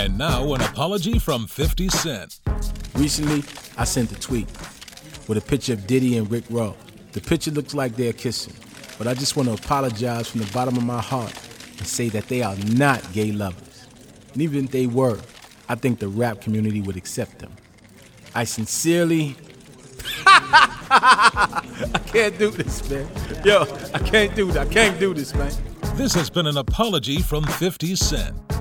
And now an apology from 50 Cent. Recently, I sent a tweet with a picture of Diddy and Rick Ross. The picture looks like they're kissing, but I just want to apologize from the bottom of my heart and say that they are not gay lovers. And even if they were, I think the rap community would accept them. I sincerely... I can't do this, man. Yo, I can't do this, man. This has been an apology from 50 Cent.